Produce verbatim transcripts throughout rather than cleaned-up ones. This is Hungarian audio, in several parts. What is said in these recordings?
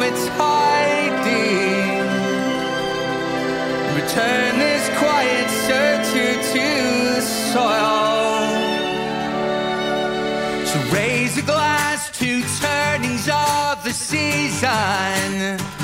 it's hiding. Return this quiet certitude to the soil. So raise a glass to turnings of the season.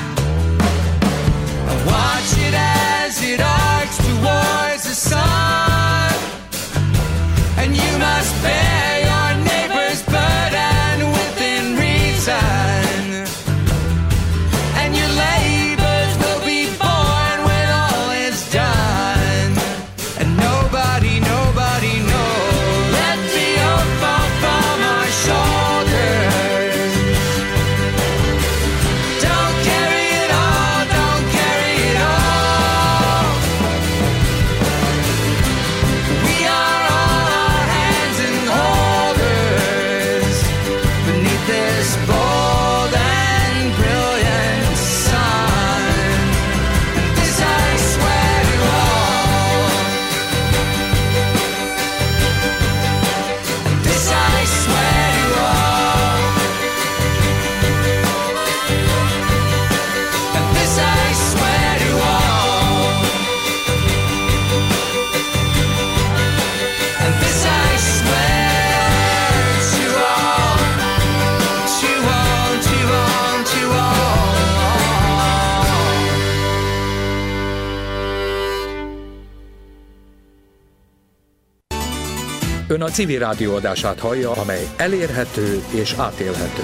Watch it as it arcs towards the sun. And you must bear your neighbor's burden within reason. And your labors will be born when all is done. And nobody, nobody knows. Let the oath fall from our shoulders. Don't carry it all, don't carry it all. We are all our hands and holders beneath this bold and brilliant sun. And this I swear to all. And this I swear to all. And this I swear to all. And this I swear to all. To all, to all, to all. Ön a civil rádió adását hallja, amely elérhető és átélhető.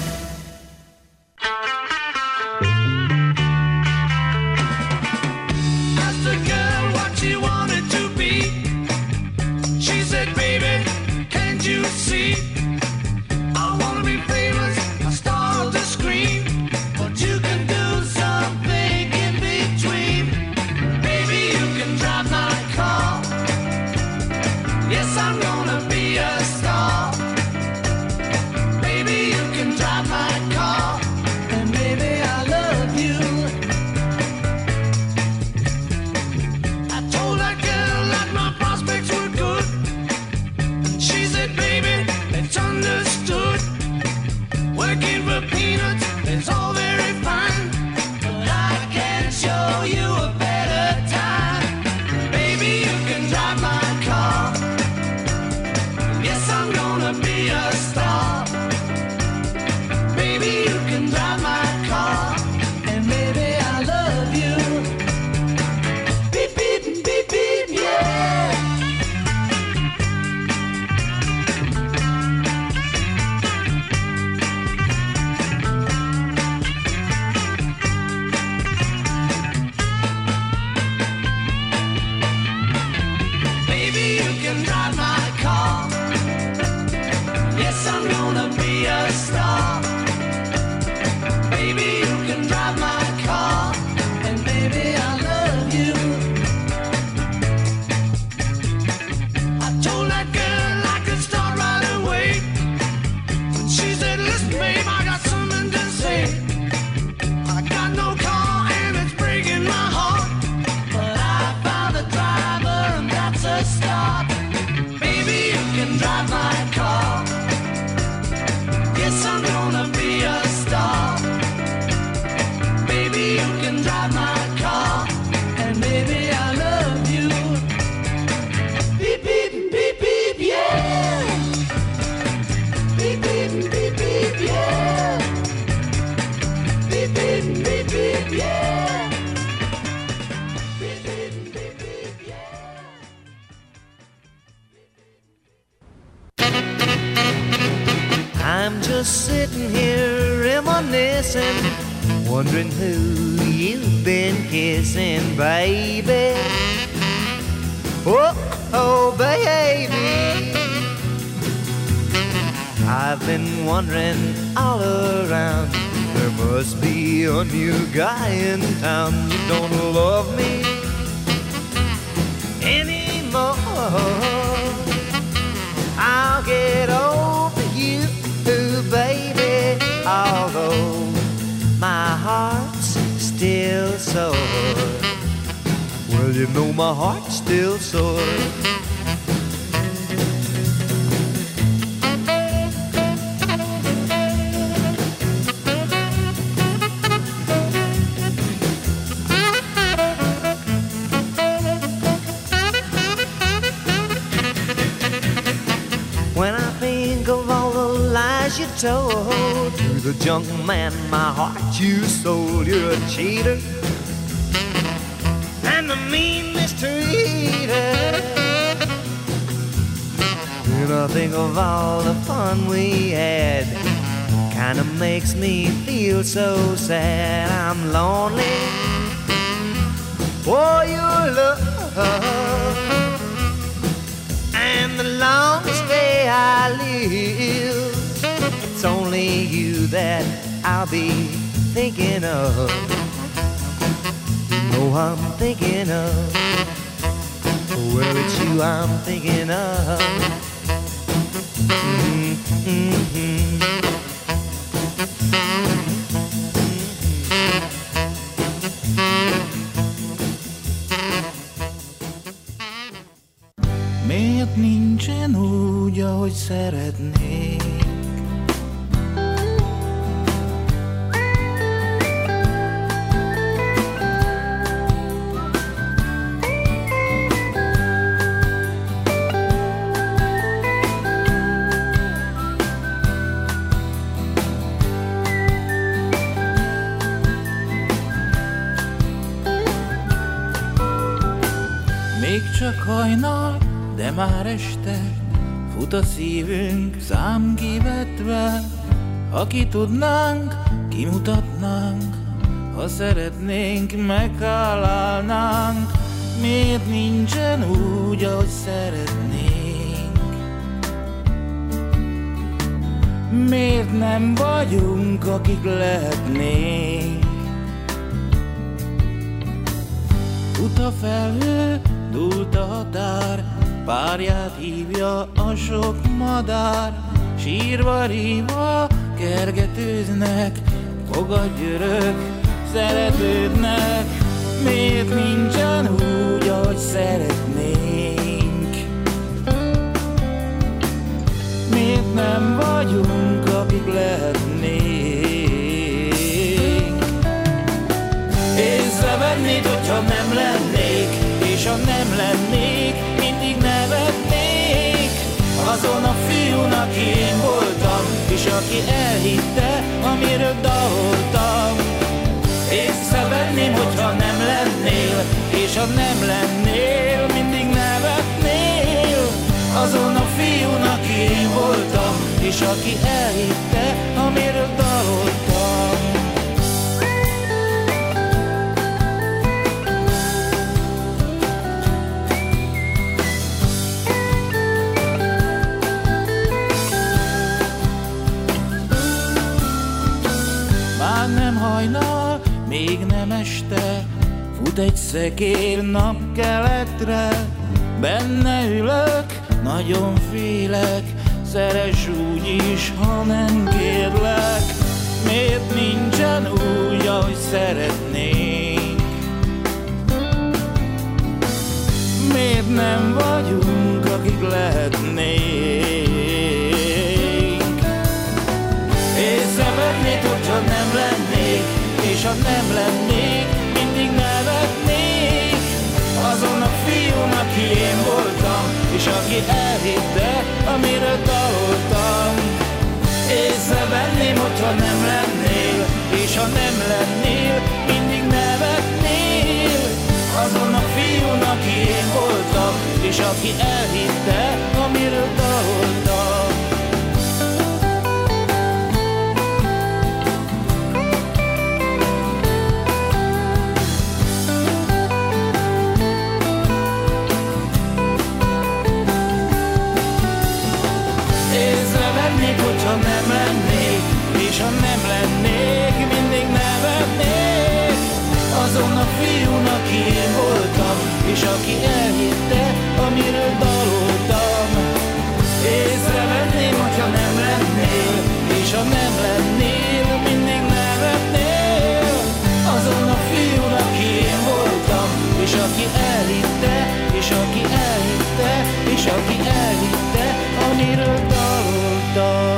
Asked the girl what she wanted to be. She said, baby, can't you see? I wanna be famous, a star of the screen. But you can do something in between. Baby, you can drive my car. Yes, I'm gonna be a star. Baby, you can drive my car. And baby, I love you. I told that girl that my prospects were good. She said, baby, it's understood. Working for peanuts is all very fine. But I can show you a better time. Baby, you can drive my car. Yes, I'm gonna be a star. Baby, you can drive my car. And baby, I love you. Beep, beep, beep, beep, yeah. Baby, you can drive my car. Yes, I'm gonna be a star. Baby, you can drive my car. And baby, I love you. I told that girl I could start right away. She said, listen, babe, I got something to say. I got no car and it's breaking my heart. But I found a driver and that's a start. Baby, you can drive my car. Yes, I'm gonna be a star. Baby, you can drive my car. And baby, I love you. Beep, beep, beep, beep, yeah. Beep, beep, beep, beep, yeah. Beep, beep, beep, beep, yeah. Beep, beep, beep, beep, yeah. I'm just sitting here reminiscing, wondering who you've been kissing, baby. Oh, oh, baby. I've been wondering all around. There must be a new guy in town. You don't love me anymore. I'll get over you, baby, although my heart's still sore. Well, you know my heart's still sore. told to the junk man, my heart you sold. You're a cheater and a mean mistreater. And I think of all the fun we had, kinda makes me feel so sad. I'm lonely for your love, and the longest day I live, it's only you that I'll be thinking of. You know I'm thinking of. Well, it's you I'm thinking of. Mm-hmm, mm-hmm. Miért nincsen úgy, ahogy szeretnék? Még csak hajnal, de már este, fut a szívünk számkivetve. Ha ki tudnánk, kimutatnánk, ha szeretnénk, meghálálnánk. Miért nincsen úgy, ahogy szeretnénk? Miért nem vagyunk, akik lehetnénk? Fut a felhő, dúlt a határ, párját hívja a sok madár. Sírva, rívva, kergetőznek, fogadj örök, szeretődnek. Miért nincsen úgy, ahogy szeretnénk? Miért nem vagyunk, akik lehetnénk? Észrevennéd, hogyha nem lennék, és ha nem lennék, mindig nevetnék azon a fiún, aki én voltam, és aki elhitte, amiről daloltam. Észrevenném, hogyha nem lennél, és ha nem lennél, mindig nevetnél azon a fiún, aki én voltam, és aki elhitte, amiről daloltam. Már nem hajnal, még nem este, fut egy szekér napkeletre. Benne ülök, nagyon félek, szeress úgy is, ha nem kérlek. Miért nincsen úgy, ahogy szeretnénk? Miért nem vagyunk, akik lehetnénk? Észrevennéd, hogyha nem lennék, és ha nem lennék, mindig nevetnék azon a fiún, aki én voltam, és aki elhitte, amiről daloltam. Észrevenném, hogyha nem lennél, és ha nem lennél, mindig nevetnél azon a fiún, aki én voltam, és aki elhitte, amiről daloltam. Ha nem lennék, és ha nem lennék, mindig nevetnék azon a fiún, aki én voltam, és aki elhitte, amiről daloltam. Észrevenném, hogyha nem lennél, és ha nem lennél, mindig nevetnél azon a fiún, aki én voltam, és aki elhitte, és aki elhitte, és aki elhitte, amiről daloltam.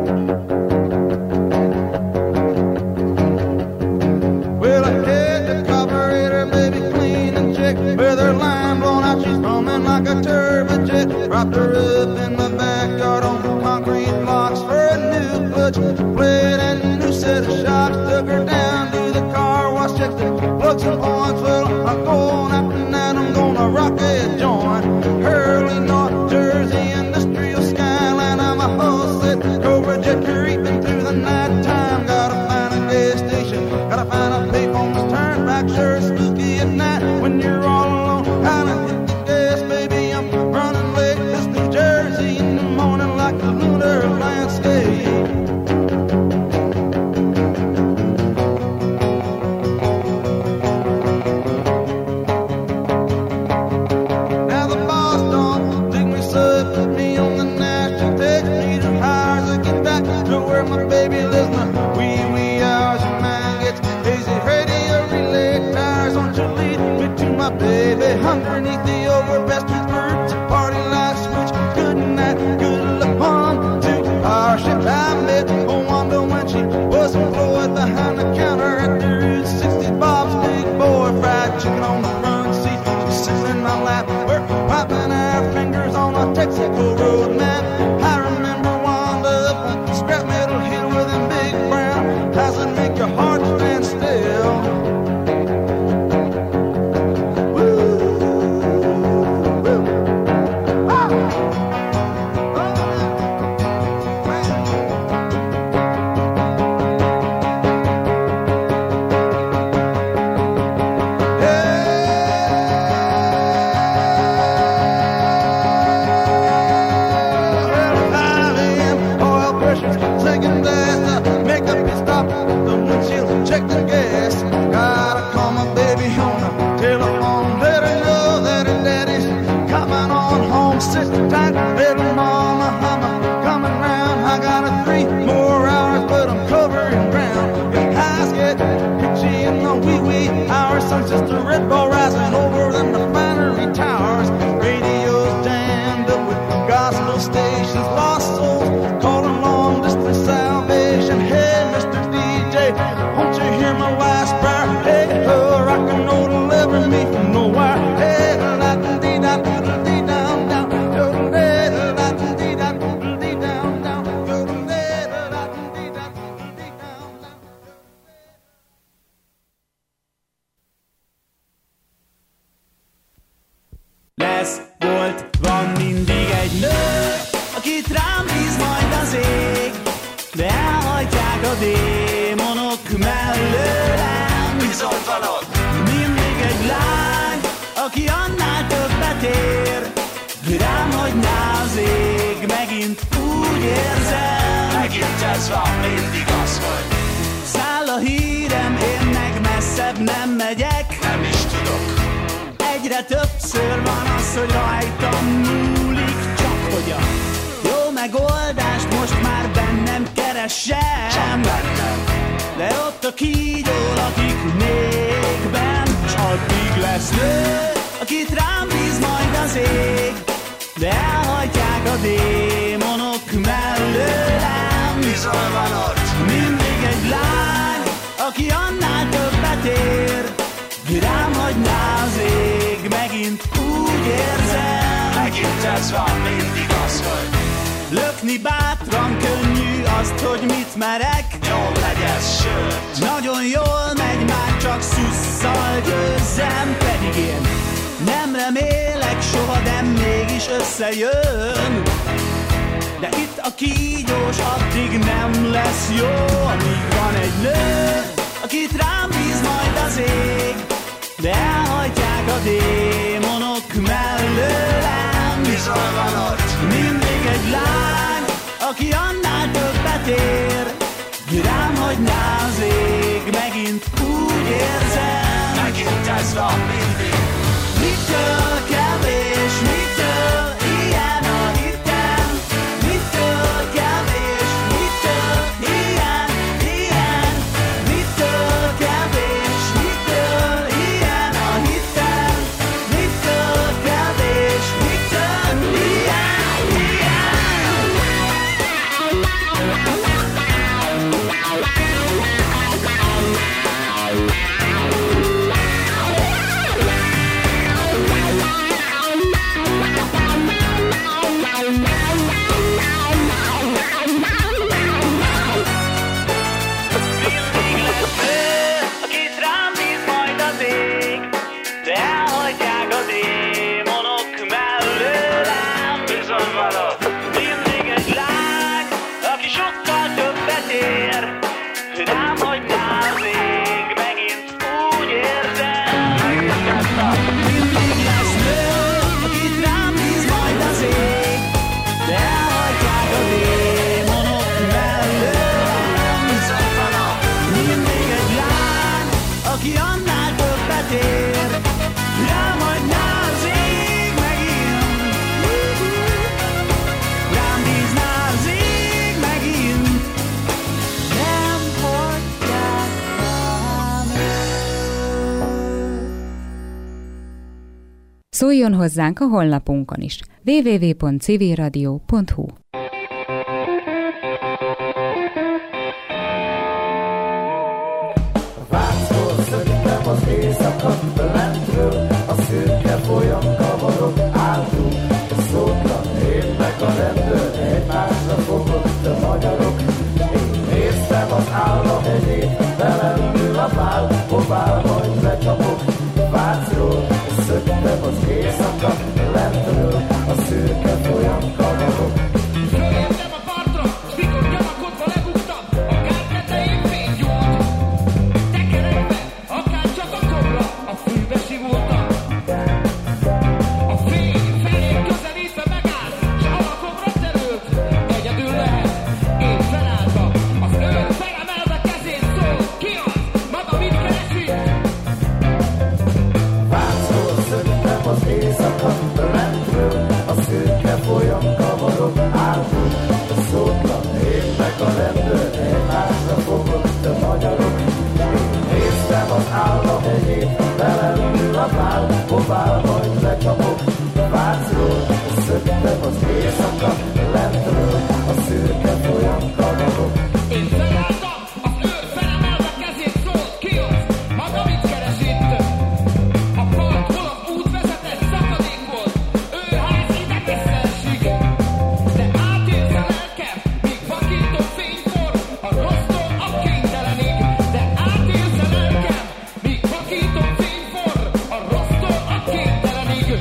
Well, I had to call with her line blown out. She's humming like a turbojet. Propped her up in the backyard on the concrete blocks for a new clutch plate and a new set of shocks. Took her down to the car wash, checked the plugs and points. Well, I'm going out tonight, I'm gonna rock a joint. Hurley, North Jersey, industrial skyline. I'm a whole set Cobra jet creeping through the night time. Gotta find a gas station, gotta find a payphone to turn back. Sure it's spooky at night when you're all alone. Gotta hit the gas, baby, I'm running late. This New Jersey in the morning like the lunar landscape. Now the boss don't dig me, so put me on the national. Takes me to hours to get back to where my baby lives. Now wee wee hours your mind gets hazy. Radio relay tires, won't you lead me to my baby? Underneath the overpass, two birds, a party light switch. Good night, good luck on to our ship. I met Wanda when she was employed behind the counter at the Route sixty. Bob's big boy, fried chicken on the front seat. She's sitting in my lap, we're wiping our fingers on a Texaco road map. I remember Wanda up on scrap metal hill with them big brown eyes that make your heart stand still. Just a red ball rising over them refinery towers. Radios jammed up with gospel stations. Lost souls calling long distance salvation. Hey, Mister D J, won't you hear my wife's prayer? Hey, ho, rock and roll deliver me from nowhere. Hey, da da dee da doodle dee down down. Doodle dee da da dee da doodle dee down down. Doodle dee da da dee da doodle dee down down. Lesz, volt, van mindig egy nő, akit rám bíz majd az ég, de elhagyják a démonok mellőlem. Bizony van ott mindig egy lány, aki annál többet ér, hogy rám hagyná az ég. Megint úgy érzem, megint ez van, mindig az, hogy száll a hírem, én meg messzebb nem megyek. Nem is tudok. Egyre többször van az, hogy rajtam múlik, csak hogy a jó megoldást most már bennem keresem. Csak bennem. De ott a kígyó lakik még benn, s addig lesz nő, akit rám bíz majd az ég, de elhagyják a démonok mellőlem. Bizony van ott mindig egy lány, aki annál többet ér, hogy rám hagyná az ég. Megint úgy érzem, megint ez van, mindig az, hogy lökni bátran könnyű, azt, hogy mit merek. Jól legyen, sőt nagyon jól megy, már csak szusszal győzzem. Pedig én nem remélek soha, de mégis összejön. De itt a kígyós addig nem lesz jó, amíg van egy nő, akit rám bíz majd az ég, de elhagyják a démonok mellőlem. Bizony van ott mindig egy lány, aki annál többet ér, hogy rám hagyná az ég. Megint úgy érzem, megint ez van, mindig. Mitől kevés, mitől ilyen a hitem? Mitől kevés, mitől ilyen, ilyen? Mitől kevés, mitől ilyen a hitem? Mitől kevés, mitől ilyen, ilyen? Szóljon hozzánk a honlapunkon is. double-u double-u double-u pont civil radio pont hu. Vácról szöktem az éjszakat lentről, a szürke folyam kavarok átul, a szótlan én meg a rendőr egymásra fogott a magyarok. Én néztem az államhegyét, velem ül a bál, hová majd lecsapok. Vácról szöktem az éjszakat lentről, a szürke folyam kavarok. Fölértem a partra, s mikor gyanakodva lebuktam, a kár tetején fény gyújt. Tekerekbe, akár csak a kobra, a fűbe sivultam. A fény felém közelítve megállt, s alakokra terült. Egyedül lehet, én felálltam. Az őr felemelve kezét szól, ki az? Maga mit keresik? Vácról szöktem az éjszakat lentről, a szürke folyam kavarok átul, a szótlan én meg a rendőr egymásra fogott a magyarok. Én néztem az államhegyét, velem ül a bál, hová majd lecsapok. Vácról szöktem az éjszakat lentről, a szürke folyam kavarok. Én felálltam, az őr felemelve kezét szólt, ki az? Maga mit keres itt? A part, hol az út vezetett, szakadék volt. Ő ház ide visszaesik. De átélsz a lelkem, míg vakító fény forr, a rossztól a kénytelenig. De átélsz a lelkem, míg vakító fény forr, a rossztól a kénytelenig.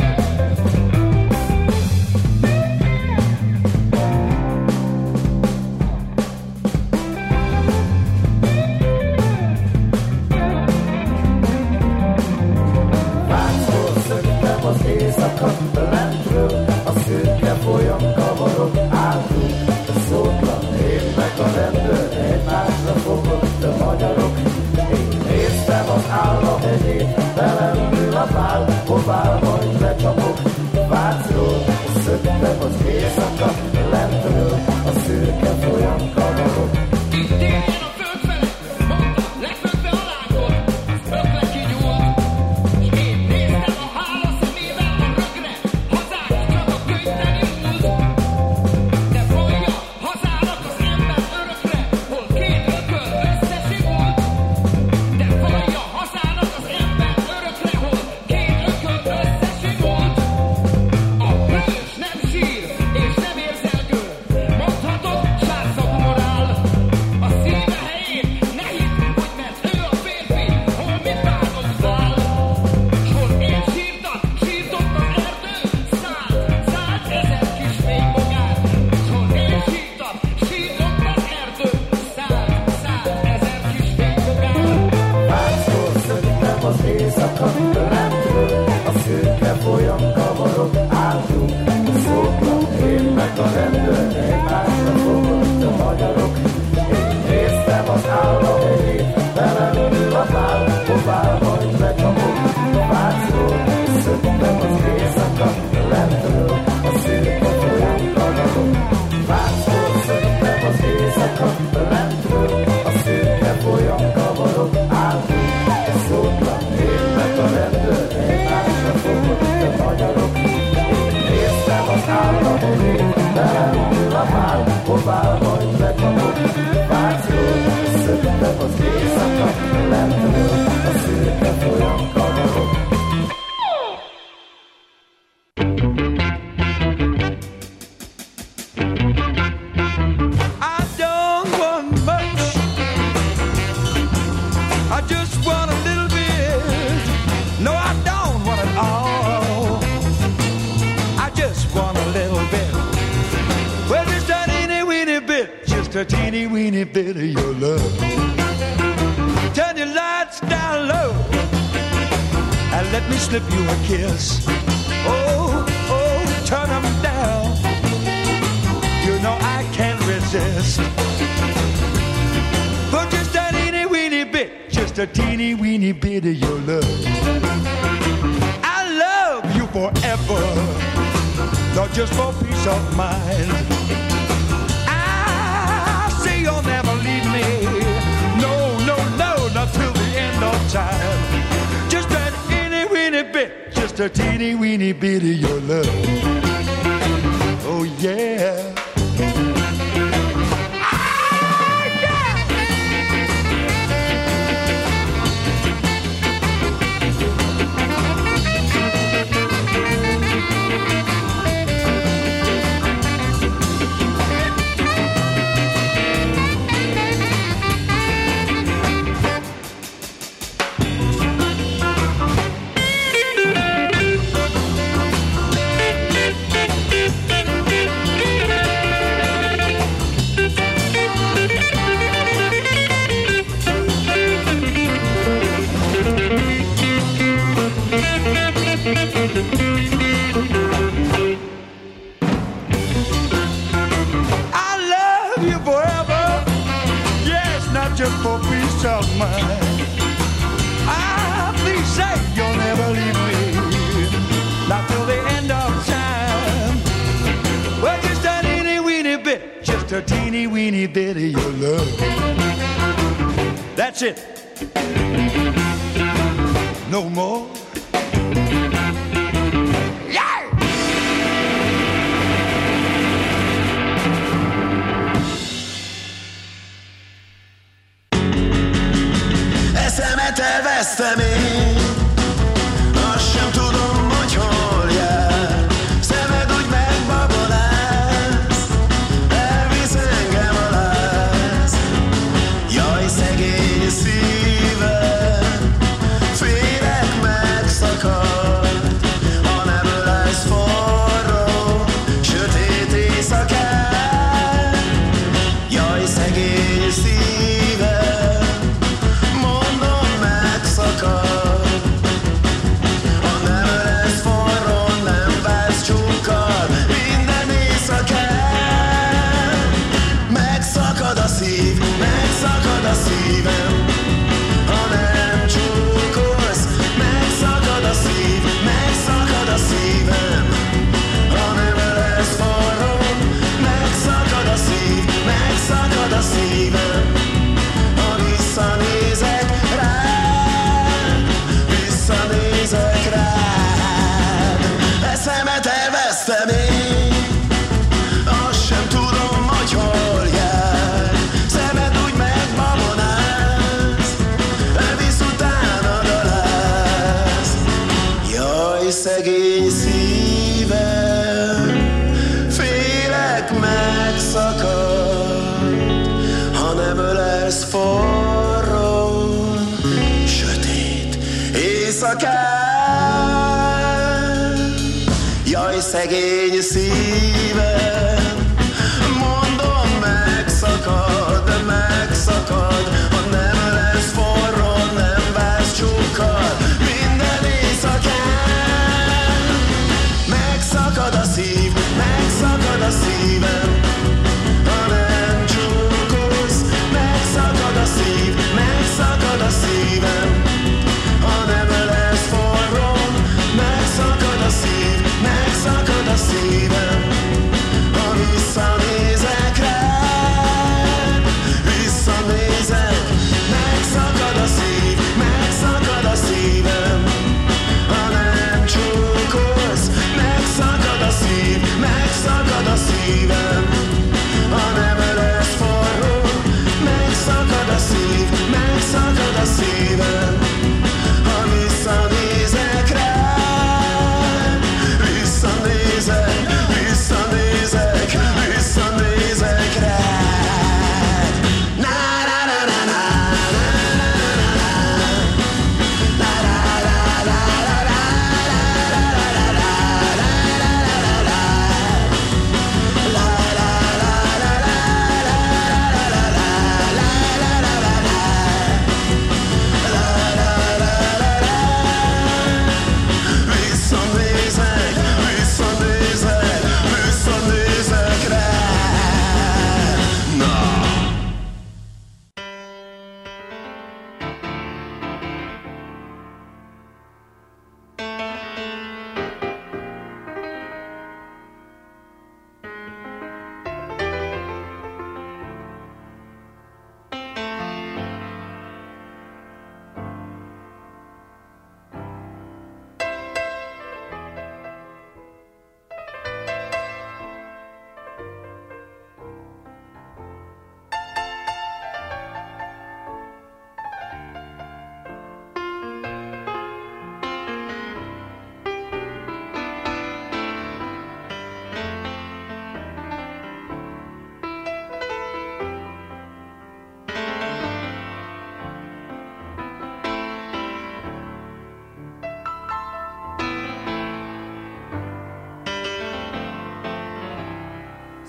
Vácról szöktem az éjszakat lentről, a szürke folyam kavarok átul, a szótlan én meg a rendőr egymásra fogott a magyarok. Én néztem az államhegyét, velem ül a bál, hová majd lecsapok. Vácról szöktem az éjszakat lentről, a szürke folyam kavarok. Itt éljen a föld felett, mondta, lefödve a lánkot, az ökle kigyúlt. S én néztem a hála szemével a rögre, hazánk csak a könyvteli múlt. De folyja hazának az ember örökre, hol két ököl összesimult. De folyja hazának az ember örökre, hol két ököl összesimult. A hős nem sír és nem érzelgő, mondhatod sárszagú morál. A szíve helyén ne hidd, hogy mert ő a férfi, hol mit bánod vál. S hol én sírtam, sírtott az erdő, szállt, szállt ezer kis fénybogár. S hol én sírtam, sírtott az erdő, szállt, szállt ezer kis fénybogár. Vácról szöktem az éjszakat lentről, a szürke folyam kavarok átul, a szótlan én meg a rendőr egymásra fogott a magyarok. Én néztem az államhegyét, velem ül a bál, hová majd lecsapok. Vácról szöktem az éjszakat lentről, a szürke folyam kavarok. Vácról szöktem az éjszakat lentről, a szürke folyam kavarok átul, a szótlan én meg a rendőr egymásra fogott a magyarok. Én néztem az államhegyét, velem ül a bál, hová majd lecsapok. Vácról szöktem az éjszakat lentről, a szürke folyam kavarok. I don't want much. I just want a little bit. No, I don't want it all. I just want a little bit. Well, just a teeny weeny bit. Just a teeny weeny bit of your love. Turn your lights down low and let me slip you a kiss. Oh, oh, turn them down. You know I can't resist. But just a teeny weeny bit, just a teeny weeny bit of your love. I love you forever, not just for peace of mind. I say you'll never leave me. No, no, no, not till the end of time. Just a teeny weeny bit, just just a teeny weeny bit of your love. Oh yeah. Just for peace of mind. Ah, please say you'll never leave me, not till the end of time. Well, just a teeny weeny bit, just a teeny weeny bit of your love. That's it. No more. Eszemet elvesztem én, azt sem tudom, hogy hol jár. Szemed úgy megbabolász, elvisz engem a láz. Jaj, szegény szívem, félek megszakad, ha nem ölelsz forró, sötét éjszakán. Jaj, szegény szívem, ha nem lesz forró, nem válsz csókkal, minden éjszakán. Megszakad a szív, megszakad a szívem, ha nem csókolsz. Megszakad a szív, megszakad a szívem, ha nem lesz forró. Megszakad a szív, megszakad a szívem, ha visszanézek rád, visszanézek rád. Eszemet elvesztem én, azt sem tudom, hogy hol jár. Szemed úgy megbabonász, elvisz utánad a láz. Jaj, szegény szívem, félek megszakad, ha nem ölelsz forró, sötét éjszakán. Jaj, szegény szívem, mondom, megszakad, megszakad, ha nem lesz forró, nem válsz csókkal, minden éjszakán. Megszakad a szív, megszakad a szívem, ha nem csókolsz. Megszakad a szív, megszakad a szívem, ha nem lesz forró. Megszakad a szív, megszakad a szívem, ha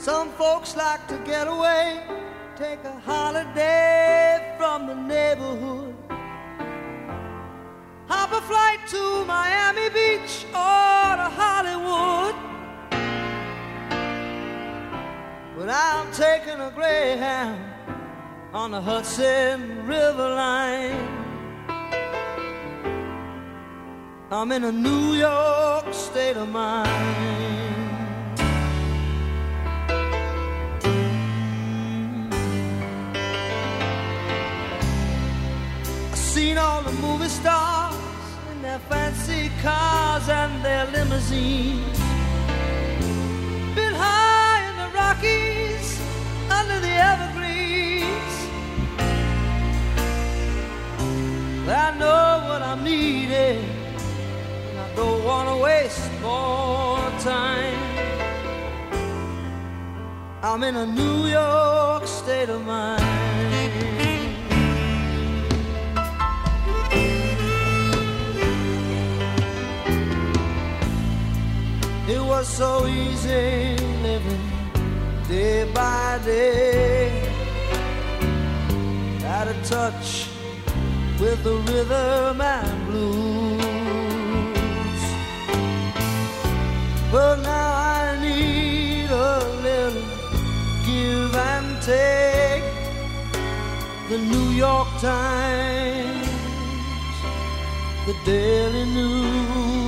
Some folks like to get away, take a holiday from the neighborhood. Hop a flight to Miami Beach or to Hollywood. But I'm taking a Greyhound on the Hudson River line. I'm in a New York state of mind. I've seen all the movie stars in their fancy cars and their limousines. Been high in the Rockies, under the evergreens. I know what I'm needing, and I don't want to waste more time. I'm in a New York state of mind. It was so easy living day by day, out of touch with the rhythm and blues. But now I need a little give and take. The New York Times, the Daily News,